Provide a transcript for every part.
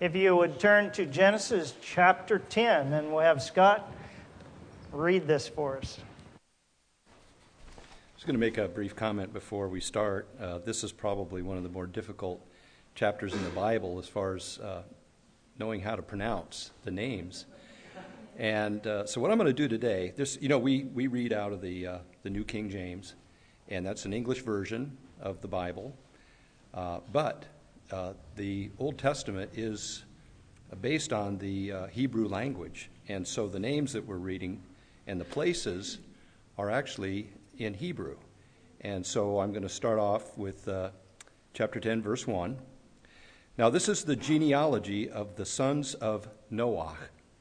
If you would turn to Genesis chapter 10, and we'll have Scott read this for us. I'm just going to make a brief comment before we start. This is probably one of the more difficult chapters in the Bible as far as knowing how to pronounce the names. And so what I'm going to do today, we read out of the New King James, and that's an English version of the Bible. But the Old Testament is based on the Hebrew language. And so the names that we're reading and the places are actually in Hebrew. And so I'm going to start off with chapter 10, verse 1. Now this is the genealogy of the sons of Noah: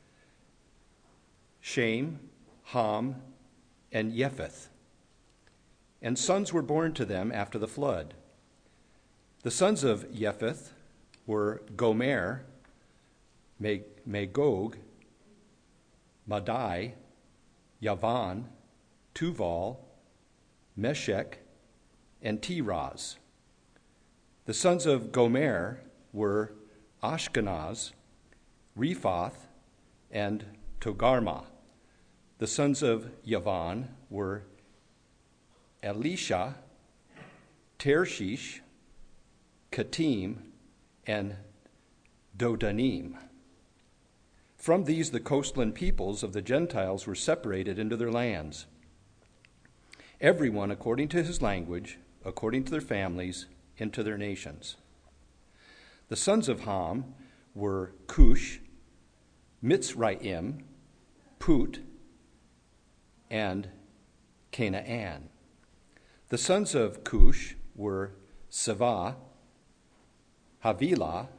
Shem, Ham, and Japheth. And sons were born to them after the flood. The sons of Japheth were Gomer, Magog, Madai, Yavan, Tuval, Meshech, and Tiras. The sons of Gomer were Ashkenaz, Rephath, and Togarmah. The sons of Yavan were Elisha, Tarshish, Katim, and Dodanim. From these the coastland peoples of the Gentiles were separated into their lands, everyone according to his language, according to their families, into their nations. The sons of Ham were Cush, Mitzrayim, Put, and Canaan. The sons of Cush were Sava, Havilah,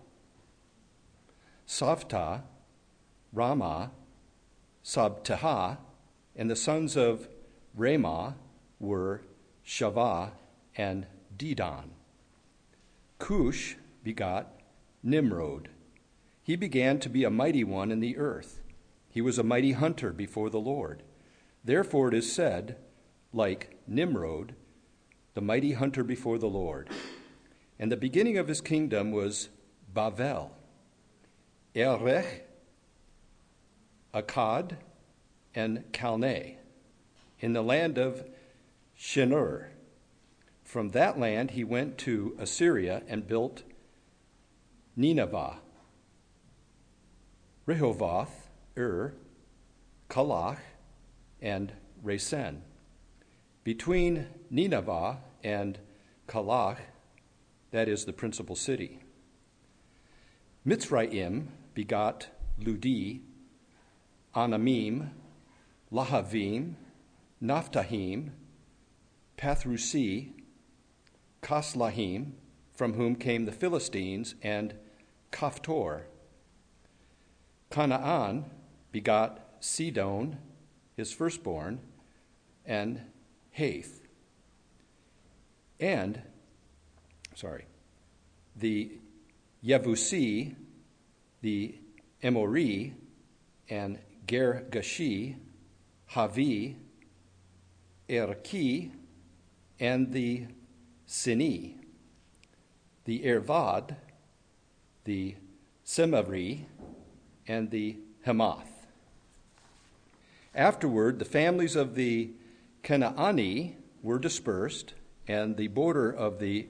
Savta, Ramah, Sabtahah, and the sons of Ramah were Shavah and Dedan. Cush begot Nimrod. He began to be a mighty one in the earth. He was a mighty hunter before the Lord. Therefore it is said, like Nimrod, the mighty hunter before the Lord. And the beginning of his kingdom was Bavel, Erech, Akkad, and Calneh, in the land of Shinar. From that land he went to Assyria and built Nineveh, Rehoboth, Kalach, and Resen. Between Nineveh and Kalach, that is the principal city. Mitzrayim begot Ludi, Anamim, Lahavim, Naphtahim, Pathrusi, Kaslahim, from whom came the Philistines, and Kaphtor. Canaan begot Sidon, his firstborn, and Hath. The Yevusi, the Emori, and Gergashi, Havi, Erki, and the Sini, the Ervad, the Semari, and the Hamath. Afterward, the families of the Canaani were dispersed, and the border of the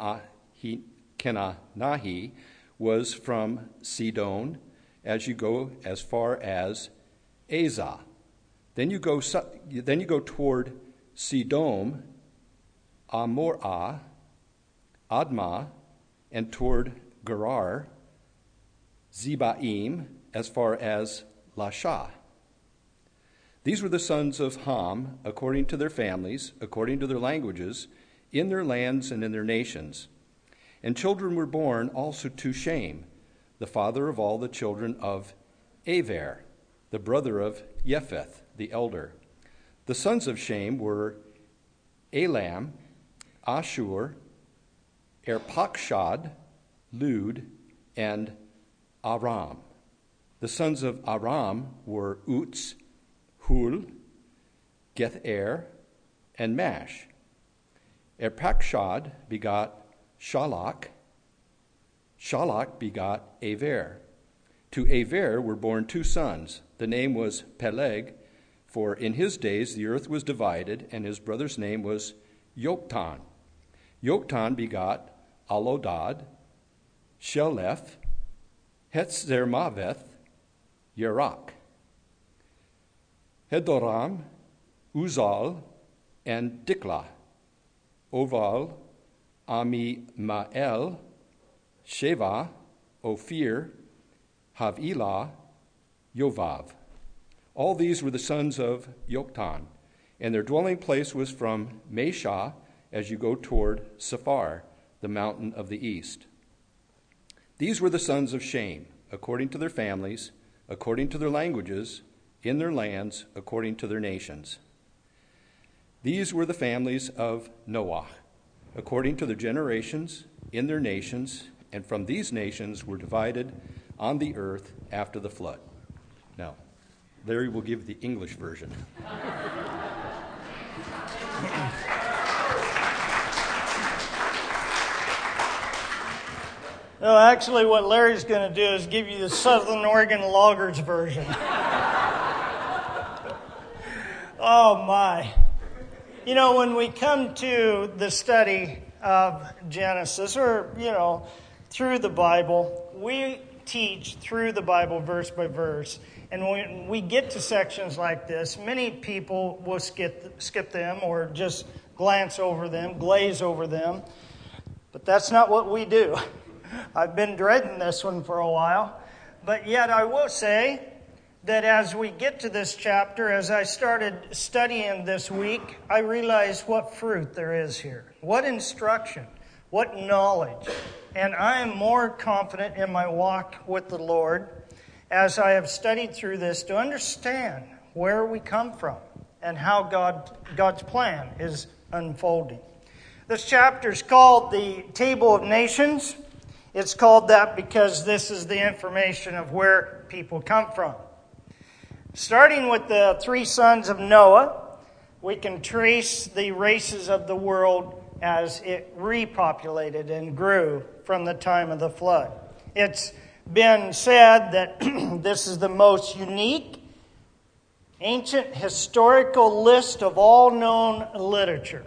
Canaanahi was from Sidon as you go as far as Azah. Then you go toward Sidom, Amorah, Admah, and toward Gerar, Zebaim, as far as Lasha. These were the sons of Ham, according to their families, according to their languages, in their lands and in their nations. And children were born also to Shem, the father of all the children of Aver, the brother of Japheth, the elder. The sons of Shem were Elam, Ashur, Arpachshad, Lud, and Aram. The sons of Aram were Uts, Hul, Gether, and Mash. Arpachshad begot Shalach, Shalach begot Aver. To Aver were born 2 sons. The name was Peleg, for in his days the earth was divided, and his brother's name was Yoktan. Yoktan begot Alodad, Sheleph, Hetzermaveth, Yerach, Hedoram, Uzal, and Diklah, Oval, Amimael, Sheva, Ophir, Havilah, Yovav. All these were the sons of Yoktan, and their dwelling place was from Meshah as you go toward Sephar, the mountain of the east. These were the sons of Shem, according to their families, according to their languages, in their lands, according to their nations. These were the families of Noah, according to their generations, in their nations, and from these nations were divided on the earth after the flood. Now, Larry will give the English version. No, actually, what Larry's going to do is give you the Southern Oregon Loggers version. Oh, my. You know, when we come to the study of Genesis, or, through the Bible, we teach through the Bible verse by verse. And when we get to sections like this, many people will skip them or just glance over them, glaze over them. But that's not what we do. I've been dreading this one for a while. But yet I will say that as we get to this chapter, as I started studying this week, I realized what fruit there is here. What instruction, what knowledge. And I am more confident in my walk with the Lord as I have studied through this to understand where we come from and how God's plan is unfolding. This chapter is called the Table of Nations. It's called that because this is the information of where people come from. Starting with the 3 sons of Noah, we can trace the races of the world as it repopulated and grew from the time of the flood. It's been said that this is the most unique, ancient, historical list of all known literature.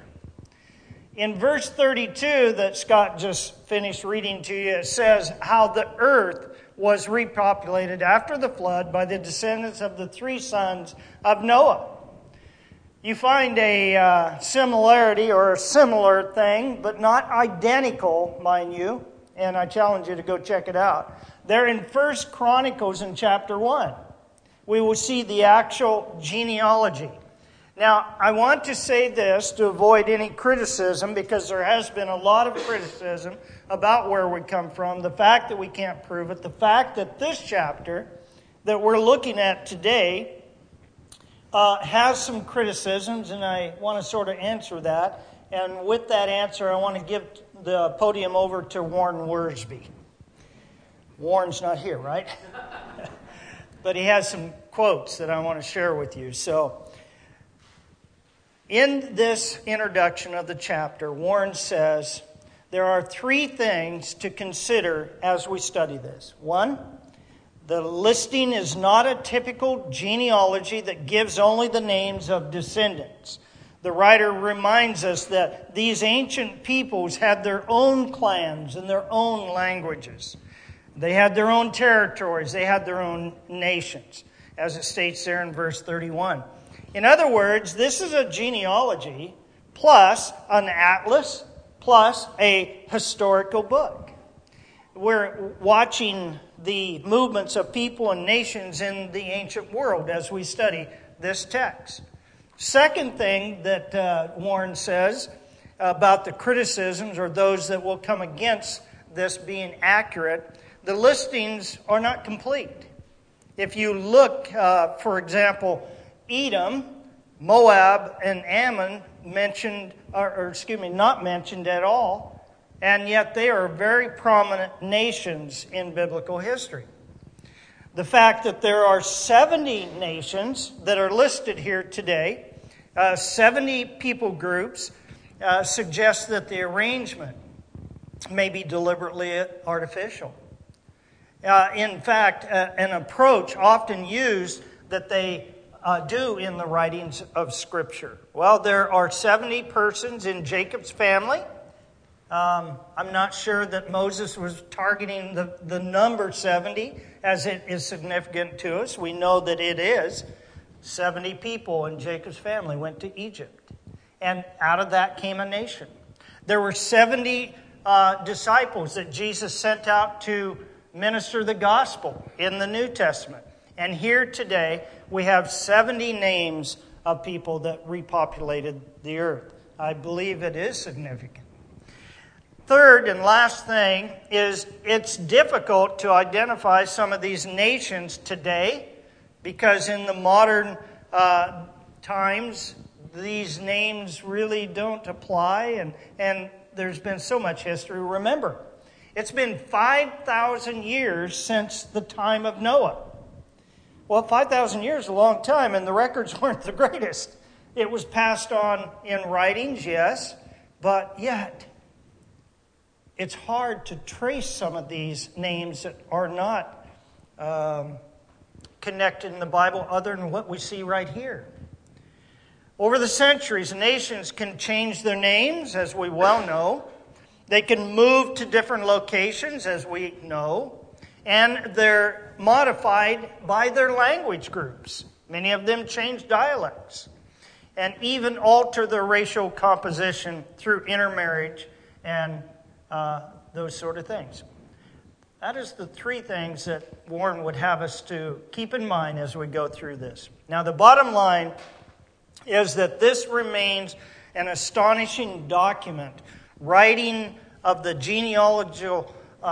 In verse 32 that Scott just finished reading to you, it says how the earth was repopulated after the flood by the descendants of the 3 sons of Noah. You find a similarity or a similar thing, but not identical, mind you, and I challenge you to go check it out. They're in 1 Chronicles in chapter 1. We will see the actual genealogy. Now, I want to say this to avoid any criticism, because there has been a lot of criticism about where we come from, the fact that we can't prove it, the fact that this chapter that we're looking at today has some criticisms, and I want to sort of answer that. And with that answer, I want to give the podium over to Warren Worsby. Warren's not here, right? But he has some quotes that I want to share with you. So, in this introduction of the chapter, Warren says, there are 3 things to consider as we study this. 1, the listing is not a typical genealogy that gives only the names of descendants. The writer reminds us that these ancient peoples had their own clans and their own languages. They had their own territories. They had their own nations, as it states there in verse 31. In other words, this is a genealogy plus an atlas plus a historical book. We're watching the movements of people and nations in the ancient world as we study this text. Second thing that Warren says about the criticisms, or those that will come against this being accurate, the listings are not complete. If you look, for example, Edom, Moab, and Ammon not mentioned at all, and yet they are very prominent nations in biblical history. The fact that there are 70 nations that are listed here today, 70 people groups, suggests that the arrangement may be deliberately artificial. In fact, an approach often used that they do in the writings of Scripture. Well, there are 70 persons in Jacob's family. I'm not sure that Moses was targeting the number 70 as it is significant to us. We know that it is. 70 people in Jacob's family went to Egypt. And out of that came a nation. There were 70 disciples that Jesus sent out to minister the gospel in the New Testament. And here today, we have 70 names of people that repopulated the earth. I believe it is significant. Third and last thing is it's difficult to identify some of these nations today because in the modern times, these names really don't apply and there's been so much history. Remember, it's been 5,000 years since the time of Noah. Well, 5,000 years is a long time and the records weren't the greatest. It was passed on in writings, yes, but yet it's hard to trace some of these names that are not connected in the Bible other than what we see right here. Over the centuries, nations can change their names, as we well know. They can move to different locations, as we know. And they're modified by their language groups. Many of them change dialects. And even alter their racial composition through intermarriage and those sort of things. That is the three things that Warren would have us to keep in mind as we go through this. Now, the bottom line is that this remains an astonishing document, writing of the genealogical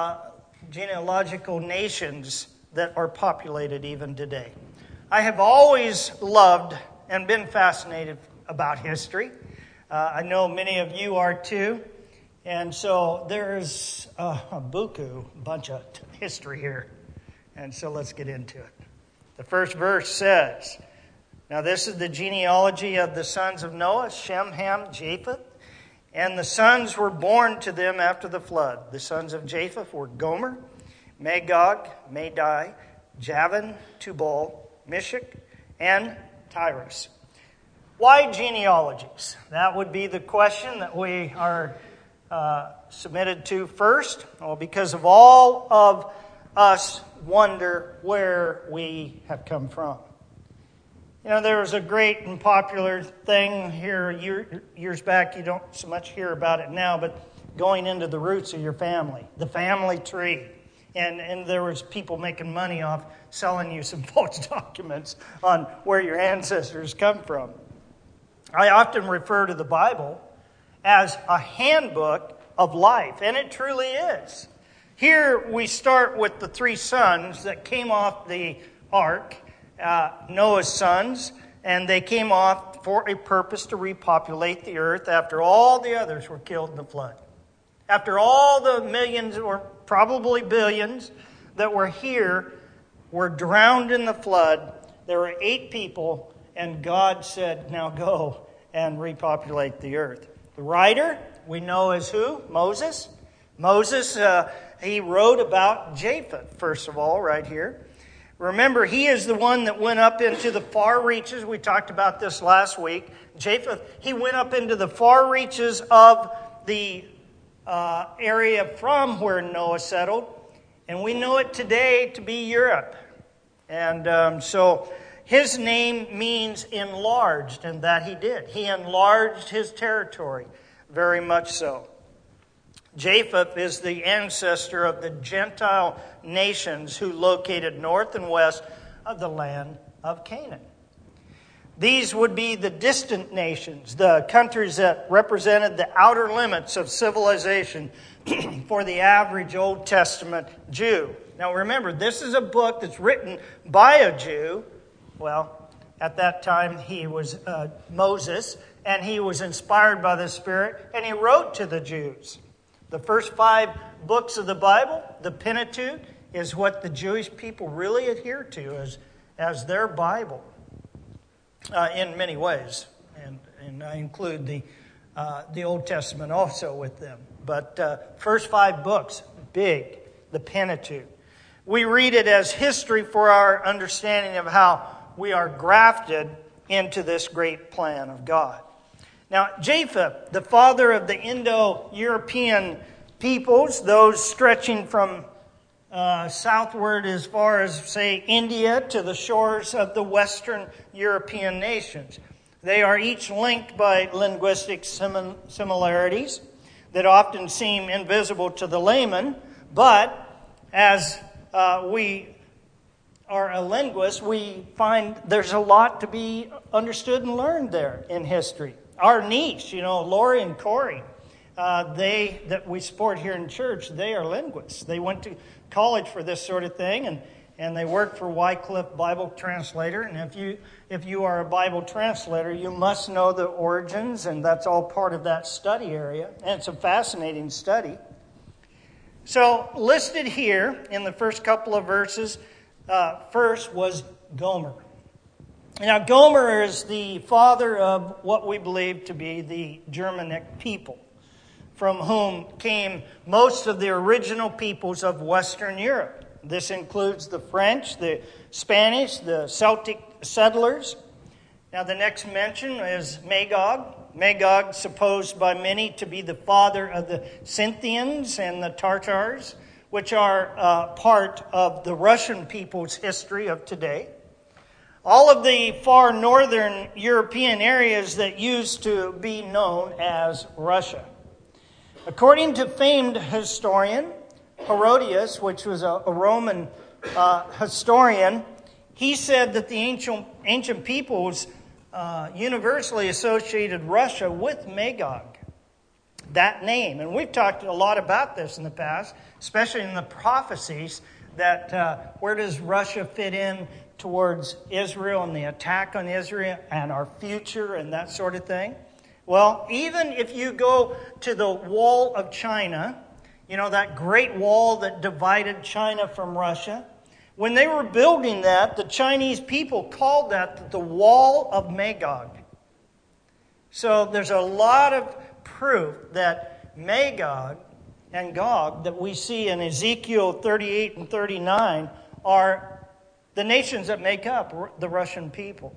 nations that are populated even today. I have always loved and been fascinated about history. I know many of you are too. And so there's a bunch of history here. And so let's get into it. The first verse says, now this is the genealogy of the sons of Noah, Shem, Ham, Japheth. And the sons were born to them after the flood. The sons of Japheth were Gomer, Magog, Madai, Javan, Tubal, Meshech, and Tyrus. Why genealogies? That would be the question that we are submitted to first. Well, because of all of us wonder where we have come from. You know, there was a great and popular thing here years back. You don't so much hear about it now, but going into the roots of your family, the family tree. And there was people making money off selling you some false documents on where your ancestors come from. I often refer to the Bible as a handbook of life, and it truly is. Here we start with the three sons that came off the ark, Noah's sons, and they came off for a purpose to repopulate the earth after all the others were killed in the flood. After all the millions, or probably billions, that were here were drowned in the flood, there were 8 people, and God said, now go and repopulate the earth. The writer, we know as who? Moses. Moses, he wrote about Japheth, first of all, right here. Remember, he is the one that went up into the far reaches. We talked about this last week. Japheth, he went up into the far reaches of the area from where Noah settled. And we know it today to be Europe. And so his name means enlarged, and that he did. He enlarged his territory, very much so. Japheth is the ancestor of the Gentile nations who located north and west of the land of Canaan. These would be the distant nations, the countries that represented the outer limits of civilization for the average Old Testament Jew. Now remember, this is a book that's written by a Jew. Well, at that time he was Moses, and he was inspired by the Spirit, and he wrote to the Jews. The first 5 books of the Bible, the Pentateuch, is what the Jewish people really adhere to as their Bible in many ways. And I include the Old Testament also with them. But first 5 books, big, the Pentateuch. We read it as history for our understanding of how we are grafted into this great plan of God. Now, Japheth, the father of the Indo-European peoples, those stretching from southward as far as, say, India to the shores of the Western European nations. They are each linked by linguistic similarities that often seem invisible to the layman, but as we are a linguist, we find there's a lot to be understood and learned there in history. Our niece, Lori and Corey, that we support here in church, they are linguists. They went to college for this sort of thing, and they work for Wycliffe Bible Translator. And if you are a Bible translator, you must know the origins, and that's all part of that study area. And it's a fascinating study. So listed here in the first couple of verses, first was Gomer. Now, Gomer is the father of what we believe to be the Germanic people, from whom came most of the original peoples of Western Europe. This includes the French, the Spanish, the Celtic settlers. Now, the next mention is Magog. Magog, supposed by many to be the father of the Scythians and the Tartars, which are part of the Russian people's history of today. All of the far northern European areas that used to be known as Russia. According to famed historian Herodotus, which was a Roman historian, he said that the ancient peoples universally associated Russia with Magog, that name. And we've talked a lot about this in the past, especially in the prophecies, that where does Russia fit in towards Israel and the attack on Israel and our future and that sort of thing. Well, even if you go to the Wall of China, that great wall that divided China from Russia, when they were building that, the Chinese people called that the Wall of Magog. So there's a lot of proof that Magog and Gog that we see in Ezekiel 38 and 39 are the nations that make up the Russian people.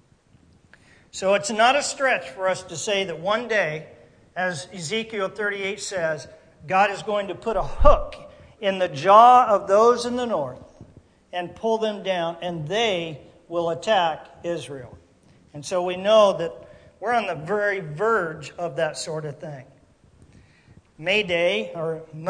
So it's not a stretch for us to say that one day, as Ezekiel 38 says, God is going to put a hook in the jaw of those in the north and pull them down, and they will attack Israel. And so we know that we're on the very verge of that sort of thing. Madai,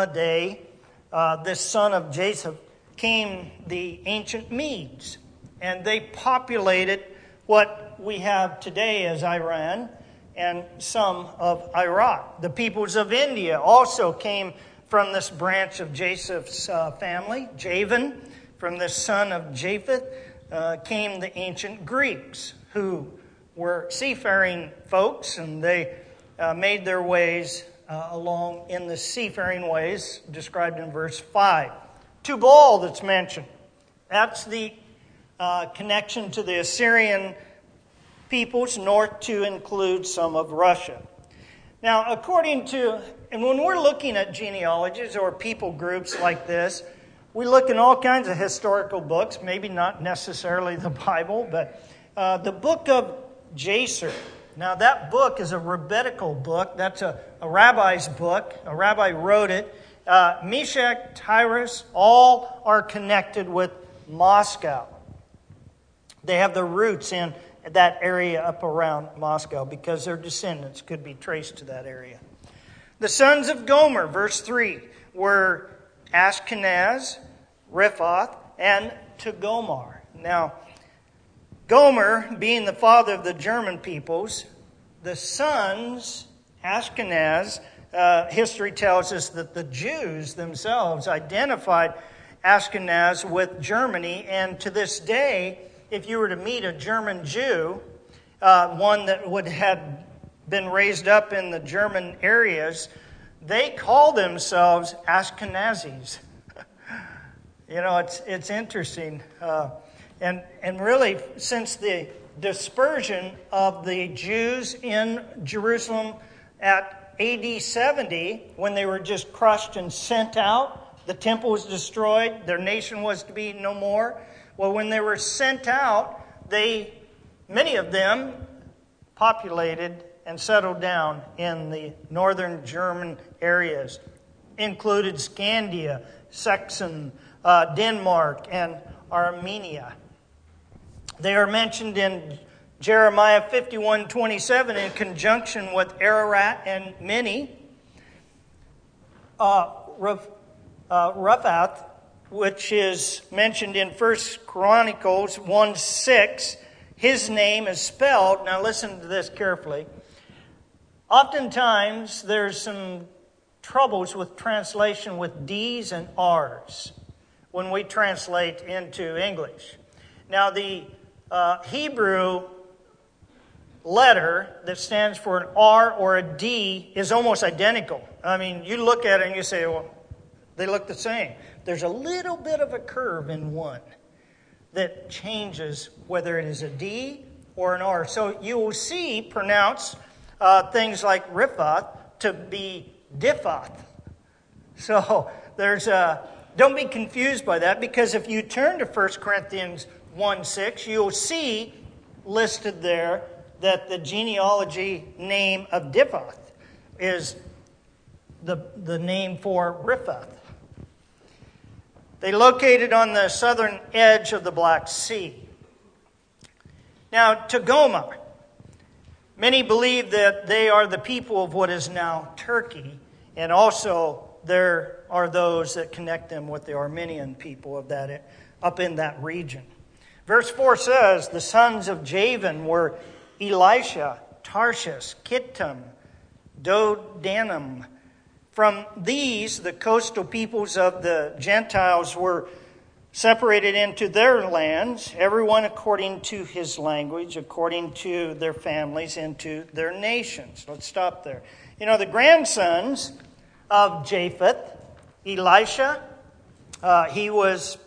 this son of Japheth, came the ancient Medes, and they populated what we have today as Iran and some of Iraq. The peoples of India also came from this branch of Japheth's family. Javan, from the son of Japheth, came the ancient Greeks, who were seafaring folks, and they made their ways along in the seafaring ways described in verse 5. Tubal that's mentioned. That's the connection to the Assyrian peoples north to include some of Russia. Now, and when we're looking at genealogies or people groups like this, we look in all kinds of historical books, maybe not necessarily the Bible, but the book of Jasher. Now, that book is a rabbinical book. That's a rabbi's book. A rabbi wrote it. Meshach, Tyrus, all are connected with Moscow. They have their roots in that area up around Moscow because their descendants could be traced to that area. The sons of Gomer, verse 3, were Ashkenaz, Riphath, and Togomar. Now, Gomer, being the father of the German peoples, the sons, Ashkenaz, history tells us that the Jews themselves identified Ashkenaz with Germany, and to this day, if you were to meet a German Jew, one that would have been raised up in the German areas, they call themselves Ashkenazis. It's interesting. And really, since the dispersion of the Jews in Jerusalem at AD 70, when they were just crushed and sent out, the temple was destroyed, their nation was to be no more. Well, when they were sent out, many of them populated and settled down in the northern German areas, included Scandia, Saxon, Denmark, and Armenia. They are mentioned in Jeremiah 51:27 in conjunction with Ararat and Mini. Rephath, which is mentioned in 1 Chronicles 1:6, his name is spelled, now listen to this carefully. Oftentimes there's some troubles with translation with D's and R's when we translate into English. Now the Hebrew letter that stands for an R or a D is almost identical. I mean, you look at it and you say, well, they look the same. There's a little bit of a curve in one that changes whether it is a D or an R. So you will see pronounce things like Riphath to be Diphath. So don't be confused by that, because if you turn to 1 Corinthians 1:6, you'll see listed there that the genealogy name of Diphath is the name for Riphath. They located on the southern edge of the Black Sea. Now, Togarmah. Many believe that they are the people of what is now Turkey, and also there are those that connect them with the Armenian people of that up in that region. Verse 4 says, the sons of Javan were Elisha, Tarshish, Kittim, Dodanim. From these, the coastal peoples of the Gentiles were separated into their lands, everyone according to his language, according to their families, into their nations. Let's stop there. You know, the grandsons of Japheth, Elisha, he was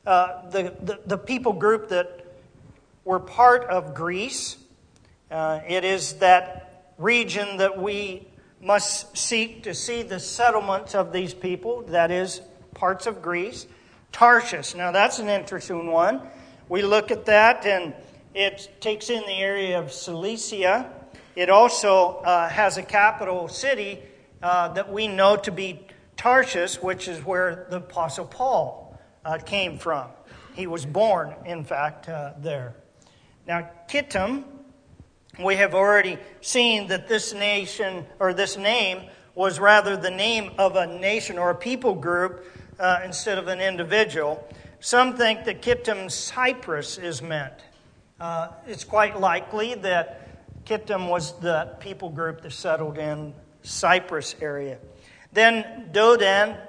the people group that were part of Greece. It is that region that we must seek to see the settlements of these people, that is, parts of Greece. Tarshish, now that's an interesting one. We look at that and it takes in the area of Cilicia. It also has a capital city that we know to be Tarshish, which is where the Apostle Paul came from. He was born, in fact, there. Now, Kittim, we have already seen that this nation, or this name, was rather the name of a nation or a people group instead of an individual. Some think that Kittim Cyprus is meant. It's quite likely that Kittim was the people group that settled in Cyprus area. Then Dodanim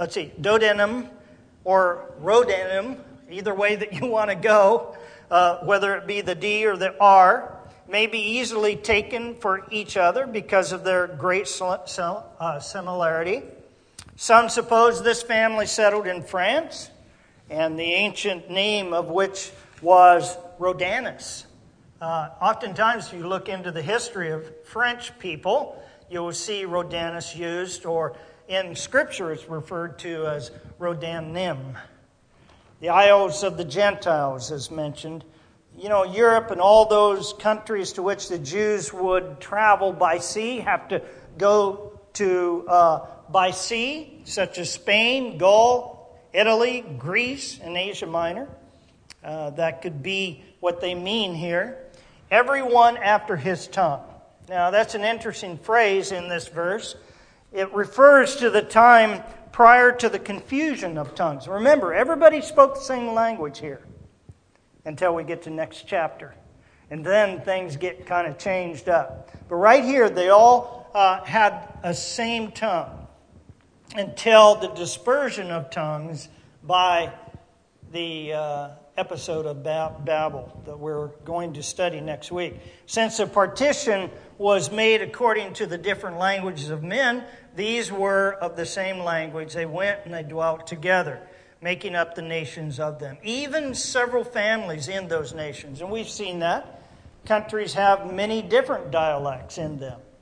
or Rodanim, either way that you want to go, whether it be the D or the R, may be easily taken for each other because of their great similarity. Some suppose this family settled in France, and the ancient name of which was Rhodanus. Oftentimes, if you look into the history of French people, you will see Rhodanus used, or in Scripture it's referred to as Rodanim. The Isles of the Gentiles is mentioned. You know, Europe and all those countries to which the Jews would travel by sea have to go to by sea, such as Spain, Gaul, Italy, Greece, and Asia Minor. That could be what they mean here. Everyone after his tongue. Now, that's an interesting phrase in this verse. It refers to the time prior to the confusion of tongues. Remember, everybody spoke the same language here until we get to next chapter. And then things get kind of changed up. But right here, they all had a same tongue until the dispersion of tongues by the episode of Babel that we're going to study next week. Since the partition was made according to the different languages of men, these were of the same language. They went and they dwelt together, making up the nations of them. Even several families in those nations. And we've seen that. Countries have many different dialects in them.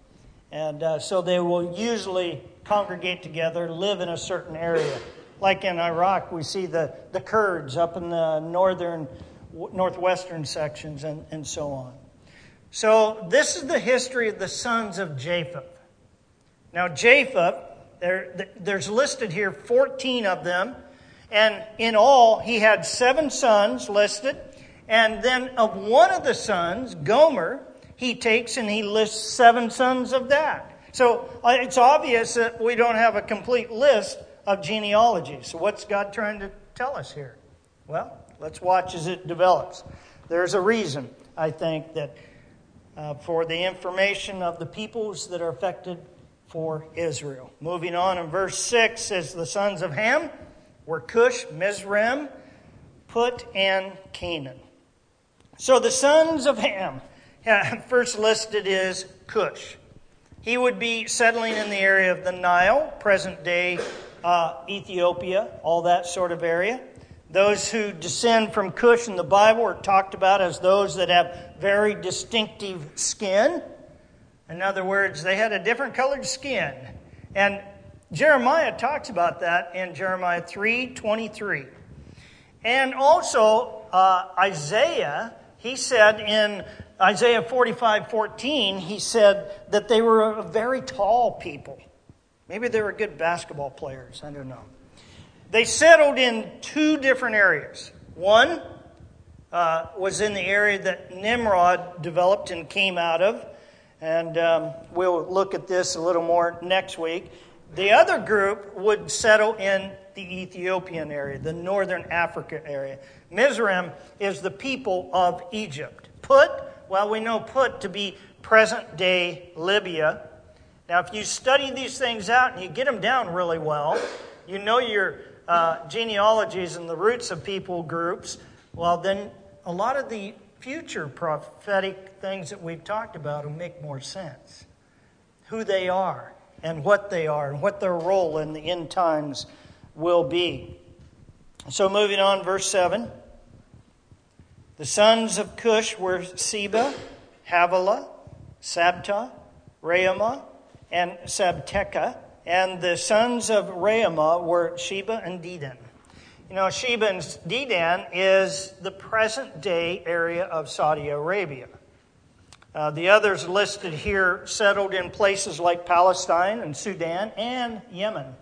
And so they will usually congregate together, live in a certain area. Like in Iraq, we see the Kurds up in the northwestern sections and so on. So this is the history of the sons of Japheth. Now Japheth, there's listed here 14 of them. And in all, he had 7 sons listed. And then of one of the sons, Gomer, he takes and he lists 7 sons of that. So it's obvious that we don't have a complete list of genealogies. So what's God trying to tell us here? Well, let's watch as it develops. There's a reason, I think, that for the information of the peoples that are affected for Israel. Moving on in verse 6 says the sons of Ham were Cush, Mizraim, Put, and Canaan. So the sons of Ham, first listed is Cush. He would be settling in the area of the Nile, present-day Ethiopia, all that sort of area. Those who descend from Cush in the Bible are talked about as those that have very distinctive skin. In other words, they had a different colored skin. And Jeremiah talks about that in Jeremiah 3:23. And also Isaiah, he said in Isaiah 45:14, he said that they were a very tall people. Maybe they were good basketball players, I don't know. They settled in 2 different areas. One was in the area that Nimrod developed and came out of. And we'll look at this a little more next week. The other group would settle in the Ethiopian area, the northern Africa area. Mizraim is the people of Egypt. Put, well, we know Put to be present-day Libya. Now, if you study these things out and you get them down really well, you know your genealogies and the roots of people groups, well, then a lot of the future prophetic things that we've talked about will make more sense. Who they are and what they are and what their role in the end times will be. So moving on, verse 7. The sons of Cush were Seba, Havilah, Sabta, Raamah, and Sabteca. And the sons of Raamah were Sheba and Dedan. You know, Sheba and Dedan is the present-day area of Saudi Arabia. The others listed here settled in places like Palestine and Sudan and Yemen.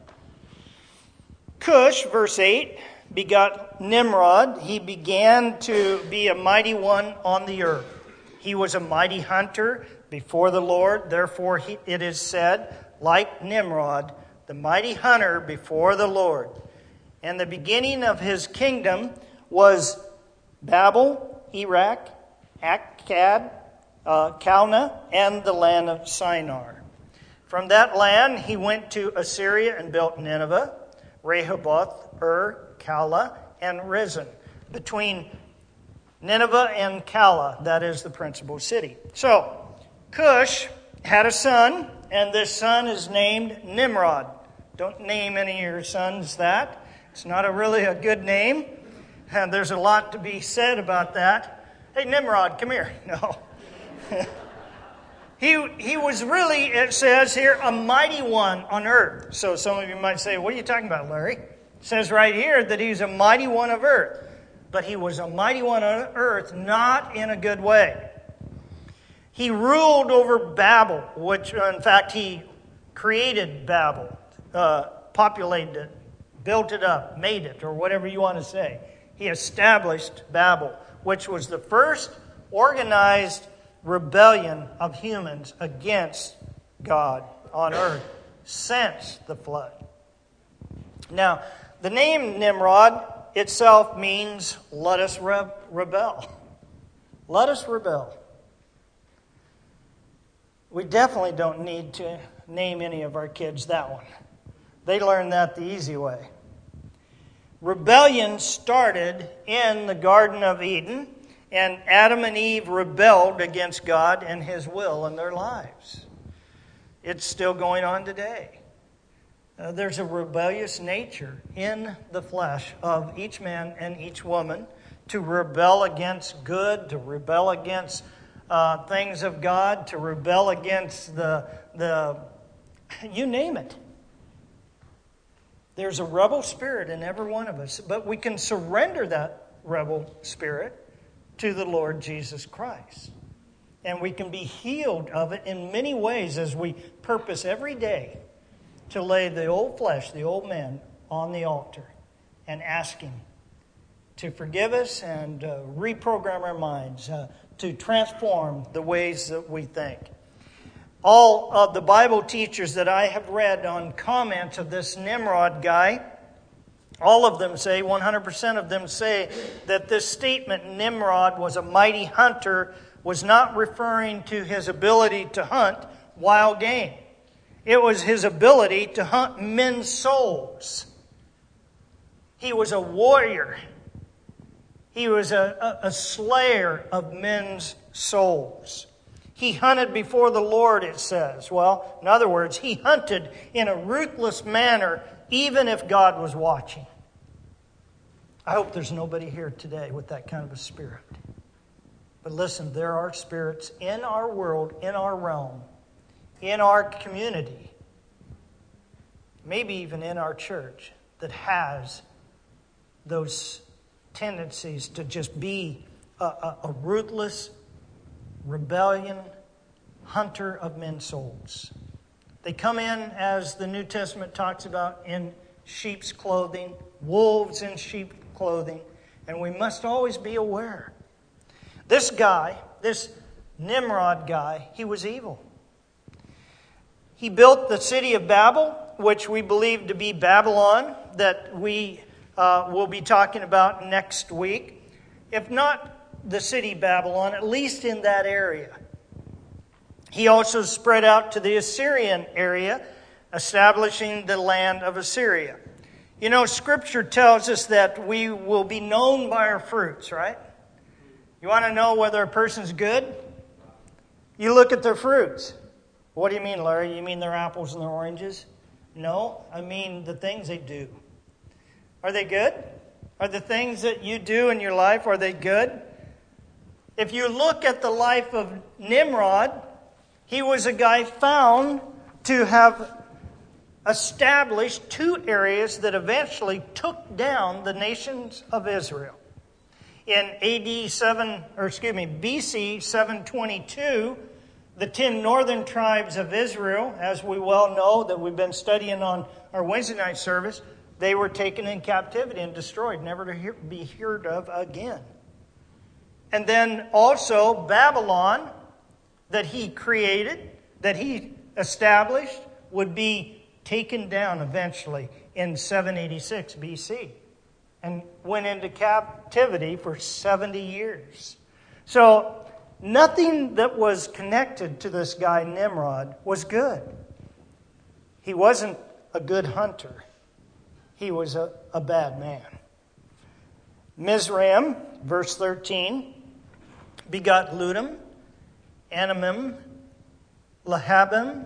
Cush, verse 8, begot Nimrod. He began to be a mighty one on the earth. He was a mighty hunter before the Lord. Therefore, it is said, like Nimrod, the mighty hunter before the Lord. And the beginning of his kingdom was Babel, Iraq, Akkad, Calneh, and the land of Shinar. From that land he went to Assyria and built Nineveh, Rehoboth, Calah, and Resen. Between Nineveh and Calah, that is the principal city. So, Cush had a son, and this son is named Nimrod. Don't name any of your sons that. It's not really a good name. And there's a lot to be said about that. Hey, Nimrod, come here. No. He was really, it says here, a mighty one on earth. So some of you might say, what are you talking about, Larry? It says right here that he's a mighty one of earth. But he was a mighty one on earth, not in a good way. He ruled over Babel, which, in fact, he created Babel, populated it, built it up, made it, or whatever you want to say. He established Babel, which was the first organized rebellion of humans against God on earth since the flood. Now, the name Nimrod itself means, let us rebel. Let us rebel. We definitely don't need to name any of our kids that one. They learned that the easy way. Rebellion started in the Garden of Eden, and Adam and Eve rebelled against God and His will in their lives. It's still going on today. There's a rebellious nature in the flesh of each man and each woman to rebel against good, to rebel against things of God, to rebel against the you name it. There's a rebel spirit in every one of us, but we can surrender that rebel spirit to the Lord Jesus Christ. And we can be healed of it in many ways as we purpose every day to lay the old flesh, the old man, on the altar and ask Him to forgive us and reprogram our minds, to transform the ways that we think. All of the Bible teachers that I have read on comments of this Nimrod guy, all of them say, 100% of them say, that this statement, Nimrod was a mighty hunter, was not referring to his ability to hunt wild game. It was his ability to hunt men's souls. He was a warrior. He was a slayer of men's souls. He hunted before the Lord, it says. Well, in other words, he hunted in a ruthless manner, even if God was watching. I hope there's nobody here today with that kind of a spirit. But listen, there are spirits in our world, in our realm, in our community, maybe even in our church, that has those tendencies to just be a ruthless rebellion hunter of men's souls. They come in, as the New Testament talks about, in sheep's clothing, wolves in sheep clothing, and we must always be aware. This guy, this Nimrod guy, he was evil. He built the city of Babel, which we believe to be Babylon, that we will be talking about next week. If not the city Babylon, at least in that area. He also spread out to the Assyrian area, establishing the land of Assyria. You know, Scripture tells us that we will be known by our fruits, right? You want to know whether a person's good? You look at their fruits. What do you mean, Larry? You mean their apples and their oranges? No, I mean the things they do. Are they good? Are the things that you do in your life, are they good? If you look at the life of Nimrod, he was a guy found to have established two areas that eventually took down the nations of Israel. In BC 722, the 10 northern tribes of Israel, as we well know that we've been studying on our Wednesday night service, they were taken in captivity and destroyed, never to be heard of again. And then also Babylon, that he created, that he established, would be taken down eventually in 786 BC and went into captivity for 70 years. So nothing that was connected to this guy Nimrod was good. He wasn't a good hunter. He was a bad man. Mizraim, verse 13, begot Ludim, Anamim, Lahabim,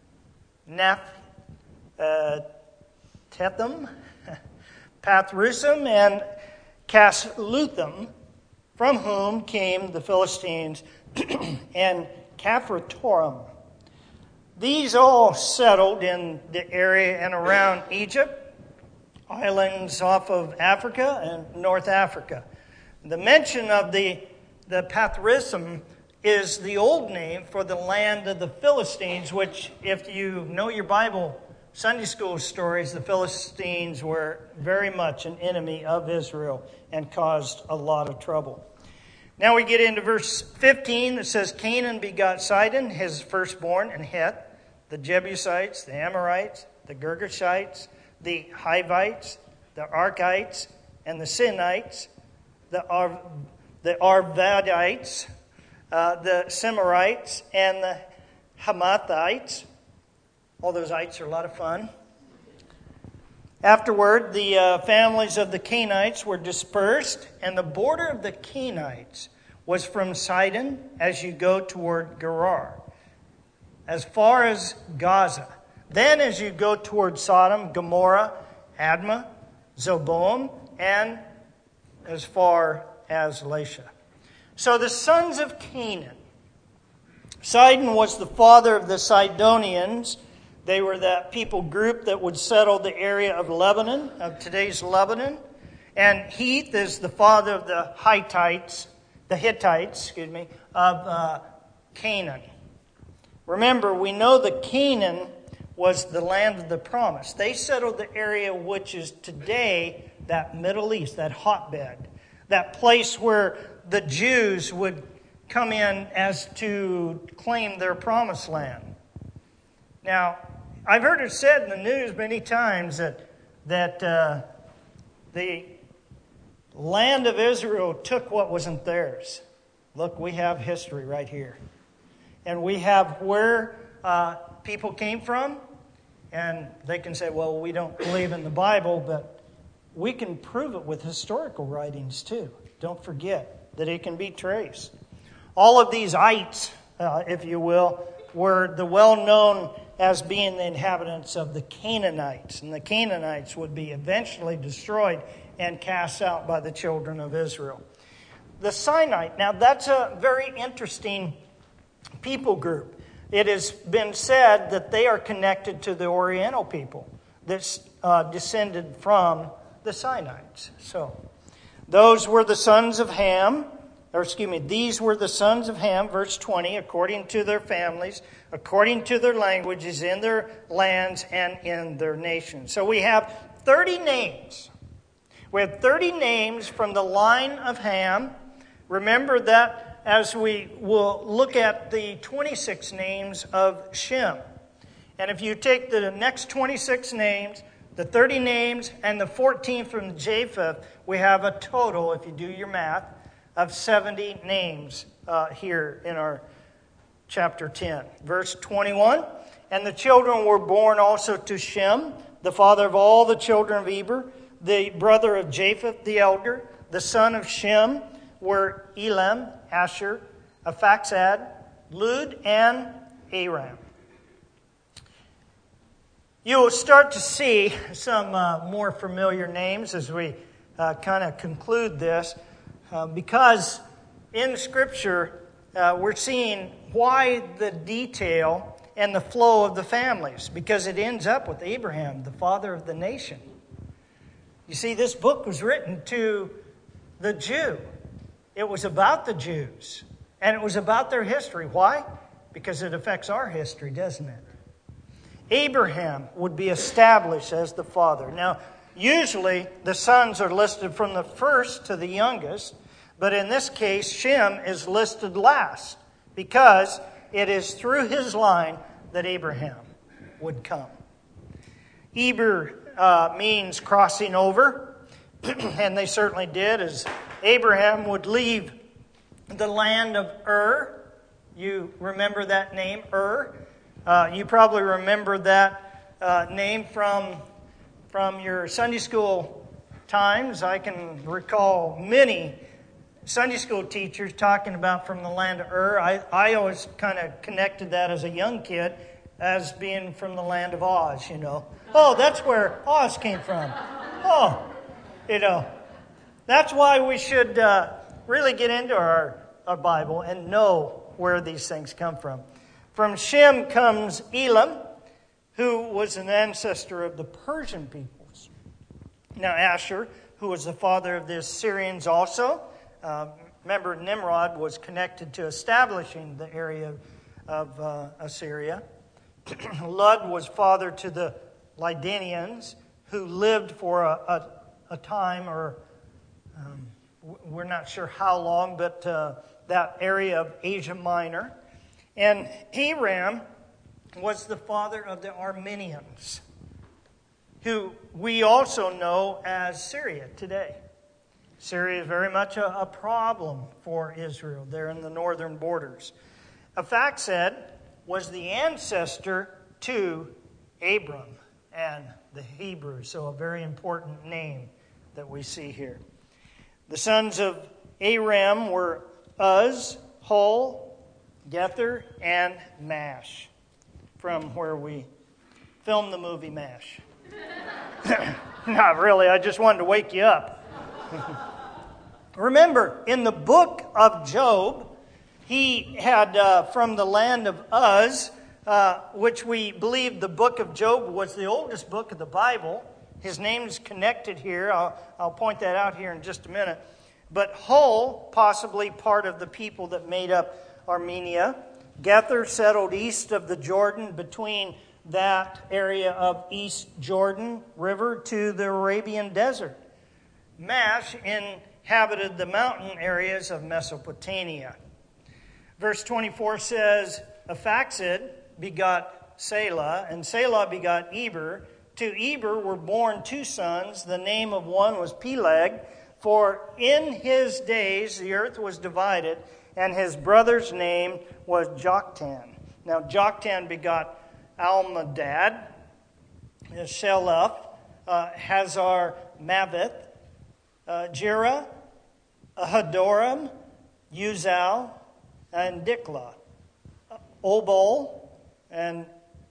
Tetham, Pathrusim, and Casluthim, from whom came the Philistines, and Caphatorim. These all settled in the area and around Egypt, islands off of Africa and North Africa. The mention of the Pathrusim is the old name for the land of the Philistines, which, if you know your Bible Sunday school stories, the Philistines were very much an enemy of Israel and caused a lot of trouble. Now we get into verse 15 that says, Canaan begot Sidon, his firstborn, and Heth, the Jebusites, the Amorites, the Girgashites, the Hivites, the Arkites, and the Sinites, the Arvadites, the Semarites, and the Hamathites. All those ites are a lot of fun. Afterward, the families of the Canaanites were dispersed, and the border of the Canaanites was from Sidon as you go toward Gerar, as far as Gaza. Then as you go toward Sodom, Gomorrah, Admah, Zeboim, and as far as Lasha. So the sons of Canaan Sidon was the father of the Sidonians. They were that people group that would settle the area of Lebanon, of today's Lebanon. And Heth is the father of the Hittites, of Canaan. Remember, we know that Canaan was the land of the promise. They settled the area which is today that Middle East, that hotbed, that place where the Jews would come in as to claim their promised land. Now, I've heard it said in the news many times that the land of Israel took what wasn't theirs. Look, we have history right here. And we have where people came from. And they can say, well, we don't believe in the Bible, but we can prove it with historical writings too. Don't forget that it can be traced. All of these ites, if you will, were the well-known as being the inhabitants of the Canaanites. And the Canaanites would be eventually destroyed and cast out by the children of Israel. The Sinite, now that's a very interesting people group. It has been said that they are connected to the Oriental people that descended from the Sinites. So, these were the sons of Ham, verse 20, according to their families, according to their languages, in their lands, and in their nations. So we have 30 names. We have 30 names from the line of Ham. Remember that as we will look at the 26 names of Shem. And if you take the next 26 names, the 30 names, and the 14 from Japheth, we have a total, if you do your math, of 70 names here in our chapter 10. Verse 21, and the children were born also to Shem, the father of all the children of Eber, the brother of Japheth, the elder. The son of Shem were Elam, Asher, Aphaxad, Lud, and Aram. You will start to see some more familiar names as we kind of conclude this, because in Scripture we're seeing why the detail and the flow of the families, because it ends up with Abraham, the father of the nation. You see, this book was written to the Jew. It was about the Jews, and it was about their history. Why? Because it affects our history, doesn't it? Abraham would be established as the father. Now, usually the sons are listed from the first to the youngest, but in this case, Shem is listed last because it is through his line that Abraham would come. Eber means crossing over, and they certainly did, as Abraham would leave the land of Ur. You remember that name, Ur? You probably remember that name from your Sunday school times. I can recall many Sunday school teachers talking about from the land of Ur. I always kind of connected that as a young kid as being from the land of Oz, you know. Oh, that's where Oz came from. Oh, you know. That's why we should really get into our Bible and know where these things come from. From Shem comes Elam, who was an ancestor of the Persian peoples. Now Asher, who was the father of the Assyrians also. Remember, Nimrod was connected to establishing the area of Assyria. Lud was father to the Lydanians, who lived for a time, or we're not sure how long, but that area of Asia Minor. And Aram was the father of the Armenians, who we also know as Syria today. Syria is very much a problem for Israel there in the northern borders. Aphaxad was the ancestor to Abram and the Hebrews, so a very important name that we see here. The sons of Aram were Uz, Hul, Gether, and Mash, from where we filmed the movie MASH. Not really, I just wanted to wake you up. Remember, in the book of Job, He had from the land of Uz, which we believe the book of Job was the oldest book of the Bible. His name is connected here. I'll point that out here in just a minute. But Hul, possibly part of the people that made up Armenia. Gether settled east of the Jordan, between that area of East Jordan River to the Arabian Desert. Mash inhabited the mountain areas of Mesopotamia. Verse 24 says, Aphaxad begot Selah, and Selah begot Eber. To Eber were born two sons. The name of one was Peleg, for in his days the earth was divided, and his brother's name was Joktan. Now Joktan begot Almadad, Sheleph, Hazar Maveth, Jerah, Hadoram, Uzal, and Diklah, Obal, and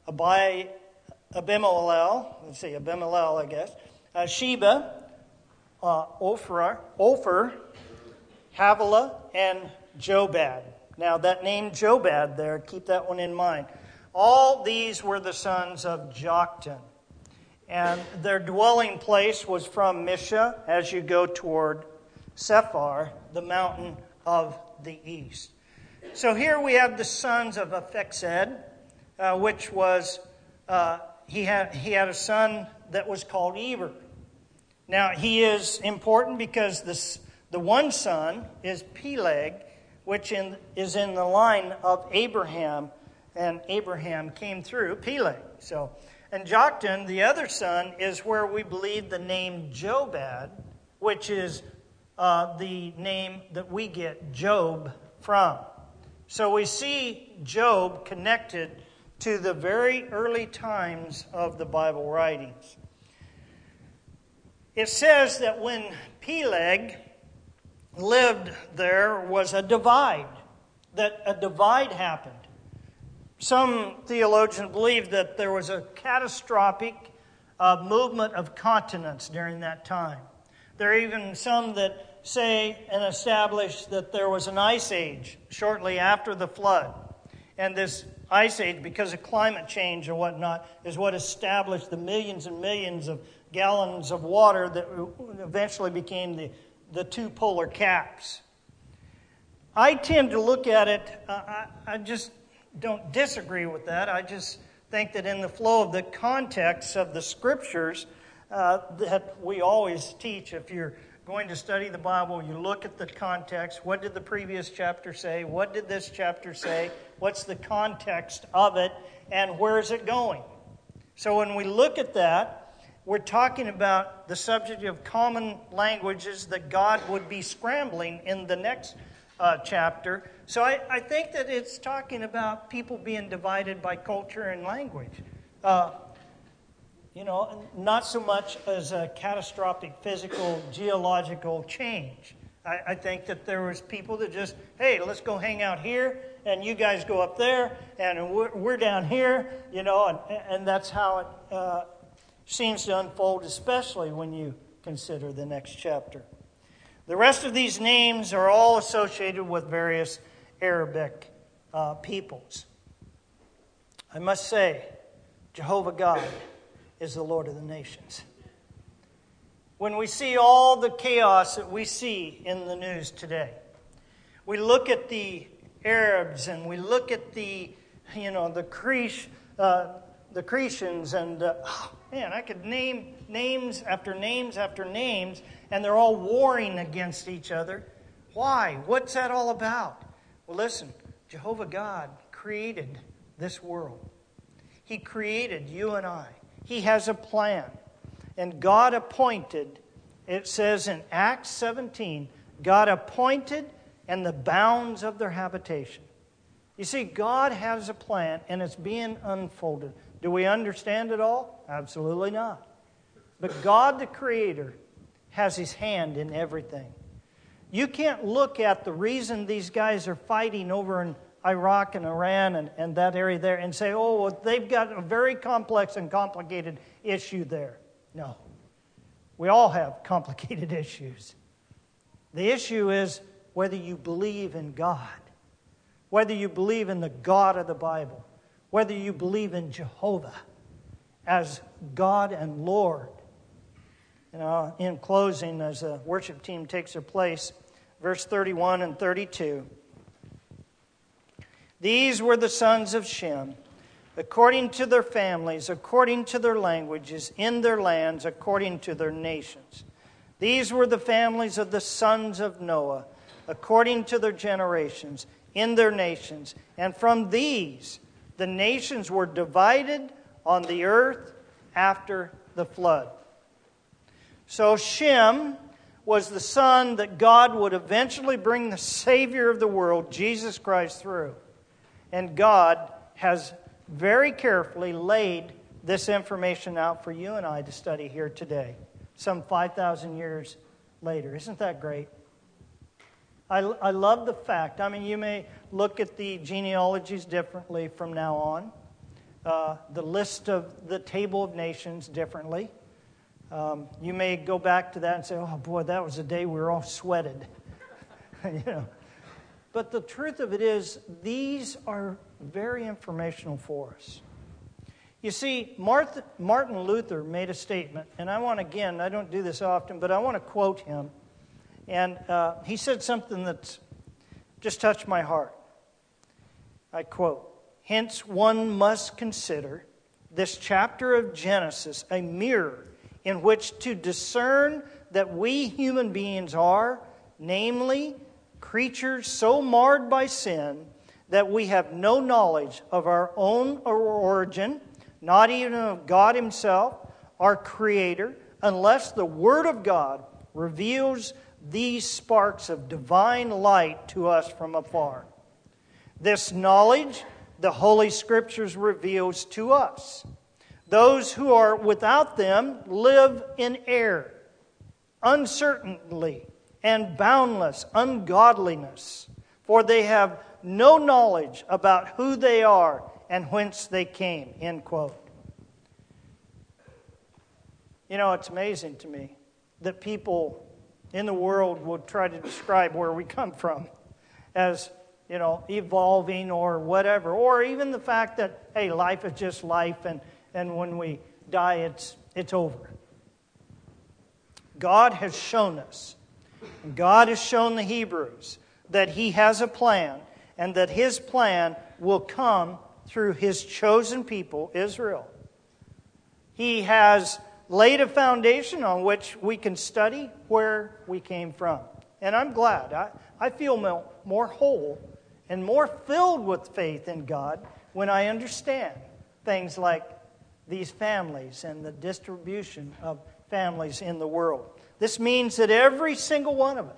Abimelech, I guess, Sheba, Ophir, Havilah, and Jobab. Now that name Jobab there, keep that one in mind. All these were the sons of Joktan. And their dwelling place was from Misha as you go toward Sephar, the mountain of the east. So here we have the sons of Aphaxad, which was, he had a son that was called Eber. Now he is important because the one son is Peleg, which is in the line of Abraham, and Abraham came through Peleg. And Joktan, the other son, is where we believe the name Jobab, which is the name that we get Job from. So we see Job connected to the very early times of the Bible writings. It says that when Peleg lived, there was a divide, that a divide happened. Some theologians believe that there was a catastrophic movement of continents during that time. There are even some that say and establish that there was an ice age shortly after the flood. And this ice age, because of climate change and whatnot, is what established the millions and millions of gallons of water that eventually became the two polar caps. I tend to look at it, I just don't disagree with that. I just think that in the flow of the context of the scriptures that we always teach, if you're going to study the Bible, you look at the context. What did the previous chapter say? What did this chapter say? What's the context of it? And where is it going? So when we look at that, we're talking about the subject of common languages that God would be scrambling in the next chapter. So I think that it's talking about people being divided by culture and language. Not so much as a catastrophic physical, geological change. I think that there was people that just, hey, let's go hang out here, and you guys go up there, and we're down here, and that's how it seems to unfold, especially when you consider the next chapter. The rest of these names are all associated with various Arabic peoples. I must say, Jehovah God is the Lord of the nations. When we see all the chaos that we see in the news today, we look at the Arabs and we look at the Cretians, and I could name names after names after names, and they're all warring against each other. Why? What's that all about? Well, listen, Jehovah God created this world. He created you and I. He has a plan. And God appointed, it says in Acts 17, God appointed and the bounds of their habitation. You see, God has a plan and it's being unfolded. Do we understand it all? Absolutely not. But God, the Creator, has His hand in everything. You can't look at the reason these guys are fighting over in Iraq and Iran and that area there and say, oh, well, they've got a very complex and complicated issue there. No. We all have complicated issues. The issue is whether you believe in God, whether you believe in the God of the Bible, whether you believe in Jehovah as God and Lord. In closing, as the worship team takes their place, verse 31 and 32. These were the sons of Shem, according to their families, according to their languages, in their lands, according to their nations. These were the families of the sons of Noah, according to their generations, in their nations. And from these, the nations were divided on the earth after the flood. So Shem was the son that God would eventually bring the Savior of the world, Jesus Christ, through. And God has very carefully laid this information out for you and I to study here today, some 5,000 years later. Isn't that great? I love the fact, you may look at the genealogies differently from now on, the list of the table of nations differently. You may go back to that and say, oh boy, that was a day we were all sweated. But the truth of it is, these are very informational for us. You see, Martin Luther made a statement, and I don't do this often, but I want to quote him. And he said something that just touched my heart. I quote, "Hence one must consider this chapter of Genesis a mirror in which to discern that we human beings are, namely, creatures so marred by sin that we have no knowledge of our own origin, not even of God Himself, our Creator, unless the Word of God reveals these sparks of divine light to us from afar. This knowledge the Holy Scriptures reveals to us. Those who are without them live in error, uncertainty, and boundless ungodliness, for they have no knowledge about who they are and whence they came." End quote. It's amazing to me that people in the world would try to describe where we come from as, evolving or whatever. Or even the fact that, hey, life is just life, and when we die, it's over. God has shown us, and God has shown the Hebrews, that He has a plan, and that His plan will come through His chosen people, Israel. He has laid a foundation on which we can study where we came from. And I'm glad. I feel more whole and more filled with faith in God when I understand things like these families and the distribution of families in the world. This means that every single one of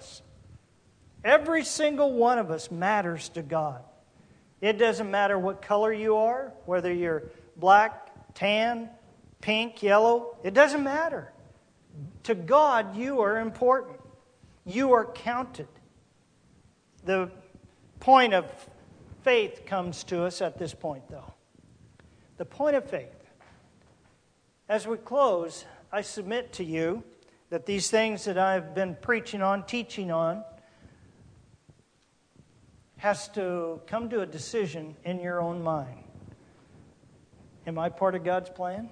us matters to God. It doesn't matter what color you are, whether you're black, tan, pink, yellow. It doesn't matter. To God, you are important. You are counted. The point of faith comes to us at this point, though. The point of faith. As we close, I submit to you that these things that I've been preaching on, teaching on, has to come to a decision in your own mind. Am I part of God's plan?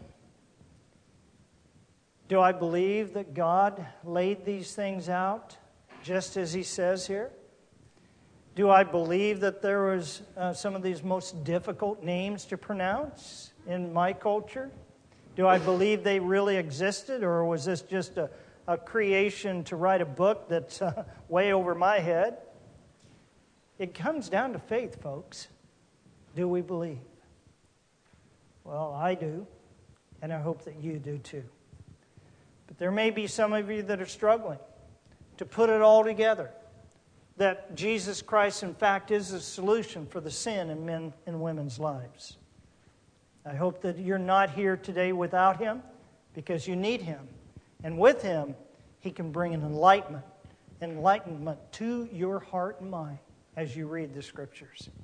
Do I believe that God laid these things out just as He says here? Do I believe that there was some of these most difficult names to pronounce in my culture? Do I believe they really existed, or was this just a creation to write a book that's way over my head? It comes down to faith, folks. Do we believe? Well, I do, and I hope that you do too. But there may be some of you that are struggling to put it all together, that Jesus Christ, in fact, is the solution for the sin in men and women's lives. I hope that you're not here today without Him, because you need Him. And with Him, He can bring an enlightenment to your heart and mind as you read the Scriptures.